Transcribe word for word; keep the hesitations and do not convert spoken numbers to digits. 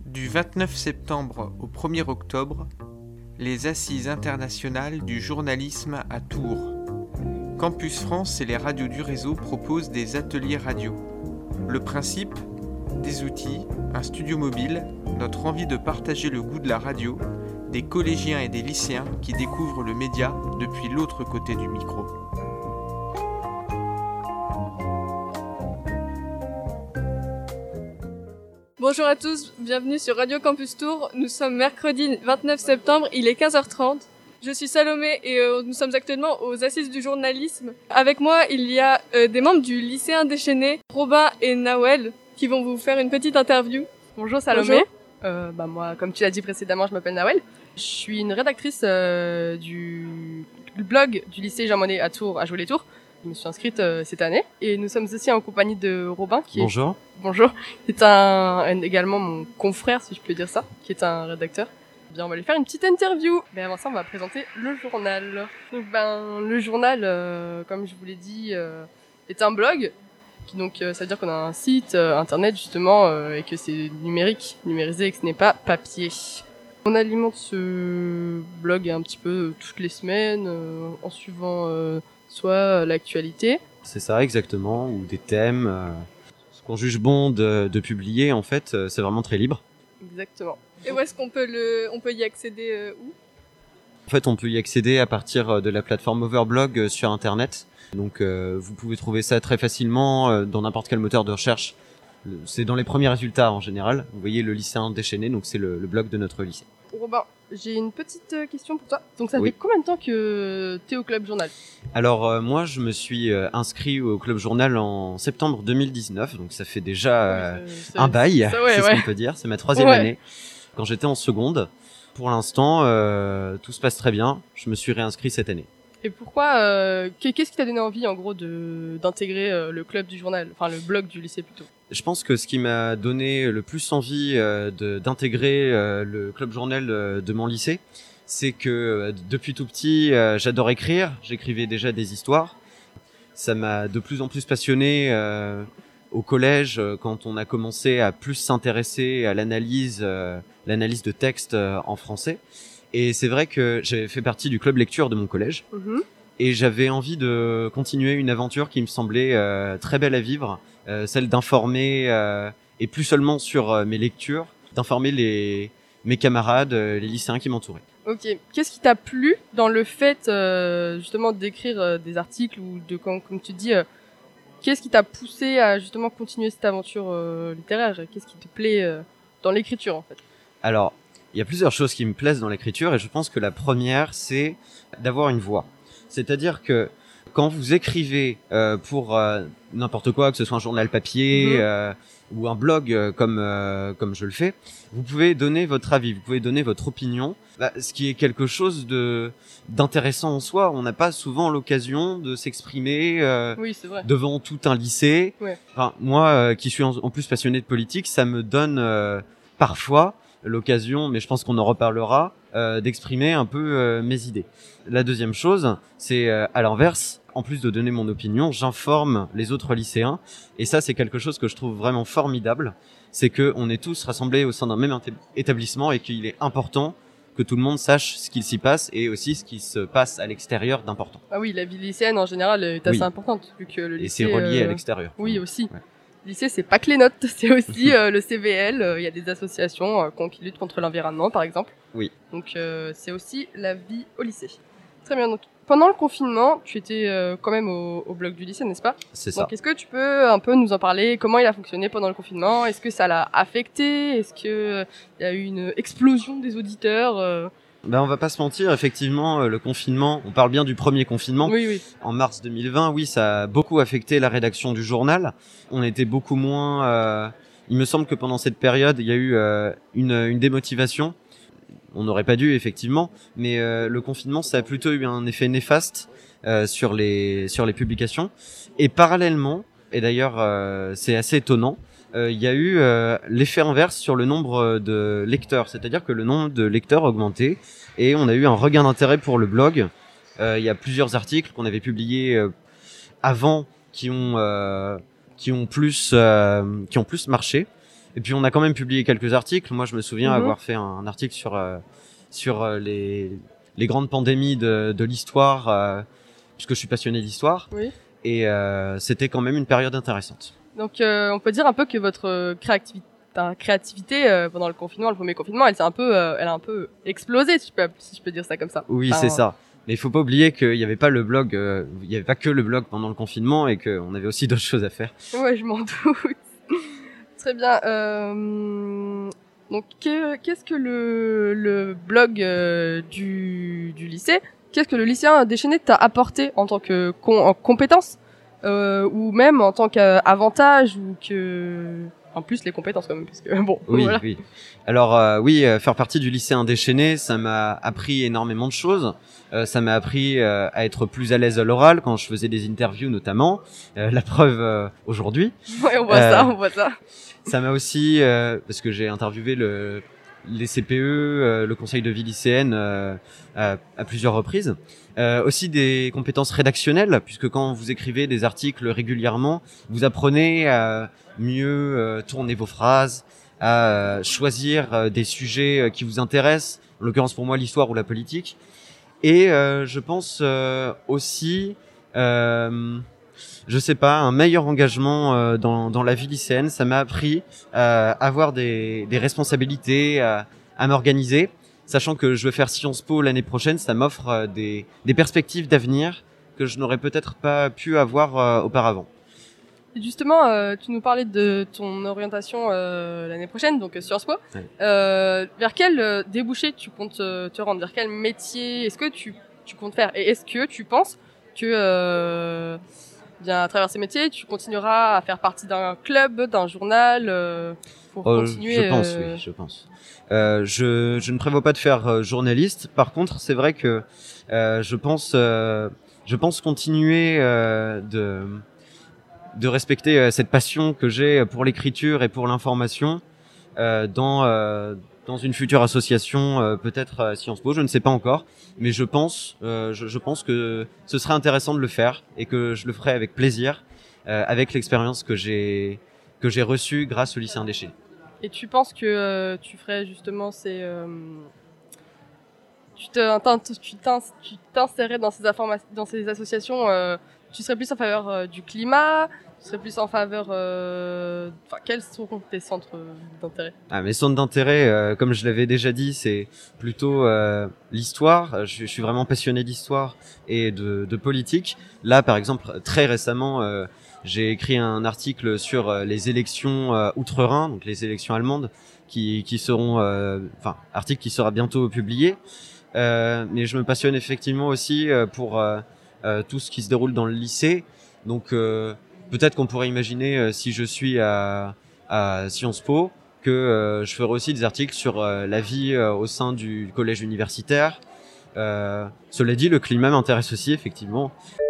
Du vingt-neuf septembre au premier octobre, les Assises internationales du journalisme à Tours. Campus France et les radios du réseau proposent des ateliers radio. Le principe ? Des outils, un studio mobile, notre envie de partager le goût de la radio, des collégiens et des lycéens qui découvrent le média depuis l'autre côté du micro. Bonjour à tous, bienvenue sur Radio Campus Tours. Nous sommes mercredi vingt-neuf septembre, il est quinze heures trente. Je suis Salomé et euh, nous sommes actuellement aux Assises du journalisme. Avec moi, il y a euh, des membres du lycéen déchaîné, Robin et Nawel, qui vont vous faire une petite interview. Bonjour Salomé. Bonjour. Euh, bah moi, comme tu l'as dit précédemment, je m'appelle Nawel. Je suis une rédactrice euh, du blog du lycée Jean Monnet à Tours, à Jouer-les-Tours. Je me suis inscrite euh, cette année et nous sommes aussi en compagnie de Robin qui Bonjour. est Bonjour, qui est un, un également mon confrère si je peux dire ça, qui est un rédacteur. Bien, on va lui faire une petite interview. Mais avant ça, on va présenter le journal. Donc ben le journal euh, comme je vous l'ai dit euh, est un blog qui donc euh, ça veut dire qu'on a un site euh, internet justement euh, et que c'est numérique, numérisé et que ce n'est pas papier. On alimente ce blog un petit peu toutes les semaines euh, en suivant euh, soit l'actualité. C'est ça, exactement, ou des thèmes. Euh, ce qu'on juge bon de, de publier, en fait, euh, c'est vraiment très libre. Exactement. Et où est-ce qu'on peut le, on peut y accéder euh, où ? En fait, on peut y accéder à partir de la plateforme Overblog sur Internet. Donc, euh, vous pouvez trouver ça très facilement euh, dans n'importe quel moteur de recherche. Le, c'est dans les premiers résultats en général. Vous voyez le lycéen déchaîné, donc c'est le, le blog de notre lycée. Robin, j'ai une petite question pour toi. Donc ça oui. fait combien de temps que t'es au Club Journal ? Alors euh, moi je me suis euh, inscrit au Club Journal en septembre deux mille dix-neuf, donc ça fait déjà euh, oui, c'est, un bail, ça, ouais, c'est ouais. ce qu'on peut dire, c'est ma troisième ouais. année. Quand j'étais en seconde, pour l'instant euh, tout se passe très bien, je me suis réinscrit cette année. Et pourquoi, euh, qu'est-ce qui t'a donné envie en gros de, d'intégrer euh, le club du journal, enfin le blog du lycée plutôt ? Je pense que ce qui m'a donné le plus envie euh, de, d'intégrer euh, le club journal euh, de mon lycée, c'est que euh, depuis tout petit, euh, j'adore écrire, j'écrivais déjà des histoires. Ça m'a de plus en plus passionné euh, au collège euh, quand on a commencé à plus s'intéresser à l'analyse, euh, l'analyse de textes euh, en français. Et c'est vrai que j'avais fait partie du club lecture de mon collège. Mmh. Et j'avais envie de continuer une aventure qui me semblait euh, très belle à vivre, euh, celle d'informer, euh, et plus seulement sur euh, mes lectures, d'informer les, mes camarades, euh, les lycéens qui m'entouraient. Ok. Qu'est-ce qui t'a plu dans le fait euh, justement d'écrire euh, des articles ou de, comme, comme tu dis, euh, qu'est-ce qui t'a poussé à justement continuer cette aventure euh, littéraire ? Qu'est-ce qui te plaît euh, dans l'écriture en fait ? Alors, il y a plusieurs choses qui me plaisent dans l'écriture et je pense que la première, c'est d'avoir une voix. C'est-à-dire que quand vous écrivez euh, pour euh, n'importe quoi, que ce soit un journal papier mmh. euh, ou un blog euh, comme euh, comme je le fais, vous pouvez donner votre avis, vous pouvez donner votre opinion, bah, ce qui est quelque chose de d'intéressant en soi. On n'a pas souvent l'occasion de s'exprimer euh, oui, c'est vrai. devant tout un lycée. Ouais. Enfin, moi, euh, qui suis en, en plus passionné de politique, ça me donne euh, parfois l'occasion, mais je pense qu'on en reparlera, euh, d'exprimer un peu euh, mes idées. La deuxième chose, c'est euh, à l'inverse, en plus de donner mon opinion, j'informe les autres lycéens, et ça c'est quelque chose que je trouve vraiment formidable, c'est que on est tous rassemblés au sein d'un même inté- établissement et qu'il est important que tout le monde sache ce qu'il s'y passe et aussi ce qui se passe à l'extérieur d'important. Ah oui, la vie lycéenne en général est assez oui. importante vu que le lycée. Et c'est relié euh... à l'extérieur. Oui aussi. Ouais. Le lycée, c'est pas que les notes, c'est aussi euh, le C V L. Il euh, y a des associations euh, qui luttent contre l'environnement, par exemple. Oui. Donc, euh, c'est aussi la vie au lycée. Très bien. Donc, pendant le confinement, tu étais euh, quand même au, au blog du lycée, n'est-ce pas ? C'est ça. Donc, est-ce que tu peux un peu nous en parler ? Comment il a fonctionné pendant le confinement ? Est-ce que ça l'a affecté ? Est-ce que euh, il y a eu une explosion des auditeurs euh... Ben on va pas se mentir, effectivement, le confinement, on parle bien du premier confinement. Oui, oui. En mars deux mille vingt, oui, ça a beaucoup affecté la rédaction du journal. On était beaucoup moins... Euh, il me semble que pendant cette période, il y a eu euh, une, une démotivation. On n'aurait pas dû, effectivement, mais euh, le confinement, ça a plutôt eu un effet néfaste euh, sur les, sur les publications. Et parallèlement, et d'ailleurs, euh, c'est assez étonnant, il euh, y a eu euh, l'effet inverse sur le nombre de lecteurs, c'est-à-dire que le nombre de lecteurs a augmenté et on a eu un regain d'intérêt pour le blog. Il euh, y a plusieurs articles qu'on avait publiés euh, avant qui ont euh, qui ont plus euh, qui ont plus marché Et puis on a quand même publié quelques articles. Moi, je me souviens Mhm. avoir fait un, un article sur euh, sur euh, les les grandes pandémies de, de l'histoire, euh, puisque je suis passionné d'histoire. Oui. Et euh, c'était quand même une période intéressante. Donc, euh, on peut dire un peu que votre euh, créativité, ta créativité euh, pendant le confinement, le premier confinement, elle s'est un peu, euh, elle a un peu explosé, si je peux, si je peux dire ça comme ça. Oui, Enfin, c'est ça. Mais il faut pas oublier qu'il n'y avait pas le blog, euh, il n'y avait pas que le blog pendant le confinement et qu'on avait aussi d'autres choses à faire. Ouais, je m'en doute. Très bien. Euh, donc, que- qu'est-ce que le, le blog euh, du, du lycée, qu'est-ce que le lycéen déchaîné t'a apporté en tant que com- en compétence euh, ou même en tant qu'avantage ou que en plus les compétences quand même parce que bon Oui, voilà. oui. Alors euh, oui, euh, faire partie du lycée indéchaîné, ça m'a appris énormément de choses. Euh, ça m'a appris euh, à être plus à l'aise à l'oral quand je faisais des interviews notamment. Euh, la preuve euh, aujourd'hui. Ouais, on voit Euh, ça, on voit ça. Ça m'a aussi, euh, parce que j'ai interviewé le, les C P E, euh, le conseil de vie lycéenne euh, à, à plusieurs reprises. Euh, aussi des compétences rédactionnelles, puisque quand vous écrivez des articles régulièrement, vous apprenez à mieux euh, tourner vos phrases, à euh, choisir euh, des sujets euh, qui vous intéressent, en l'occurrence pour moi l'histoire ou la politique. Et euh, je pense euh, aussi... Euh, je sais pas, un meilleur engagement euh, dans, dans la vie lycéenne. Ça m'a appris à avoir des, des responsabilités, à, à m'organiser. Sachant que je veux faire Sciences Po l'année prochaine, ça m'offre euh, des, des perspectives d'avenir que je n'aurais peut-être pas pu avoir euh, auparavant. Et justement, euh, tu nous parlais de ton orientation euh, l'année prochaine, donc euh, Sciences Po. Ouais. Euh, vers quel euh, débouché tu comptes euh, te rendre? Vers quel métier est-ce que tu, tu comptes faire? Et est-ce que tu penses que euh, bien à travers ces métiers, tu continueras à faire partie d'un club, d'un journal euh, pour Euh, continuer je pense, euh, oui, je pense. Euh, je, je ne prévois pas de faire euh, journaliste. Par contre, c'est vrai que euh, je pense, euh, je pense continuer euh, de de respecter euh, cette passion que j'ai pour l'écriture et pour l'information euh, dans euh, dans une future association, euh, peut-être à Sciences Po, je ne sais pas encore, mais je pense, euh, je, je pense que ce serait intéressant de le faire et que je le ferai avec plaisir, euh, avec l'expérience que j'ai que j'ai reçue grâce au lycée indéchaîné. Et tu penses que euh, tu ferais justement ces... Euh, tu te- t'in- tu t'in- tu t'insérerais dans ces, informa- dans ces associations, euh, tu serais plus en faveur euh, du climat, tu serais plus en faveur... euh, Enfin, quels seront tes centres d'intérêt? Ah, mes centres d'intérêt, euh, comme je l'avais déjà dit, c'est plutôt euh, l'histoire. Je, je suis vraiment passionné d'histoire et de, de politique. Là, par exemple, très récemment, euh, j'ai écrit un article sur euh, les élections euh, outre-Rhin, donc les élections allemandes, qui, qui seront, euh, enfin, article qui sera bientôt publié. Euh, mais je me passionne effectivement aussi euh, pour euh, euh, tout ce qui se déroule dans le lycée. Donc, euh, peut-être qu'on pourrait imaginer, euh, si je suis à, à Sciences Po, que euh, je ferai aussi des articles sur euh, la vie euh, au sein du collège universitaire. Euh, cela dit, le climat m'intéresse aussi, effectivement.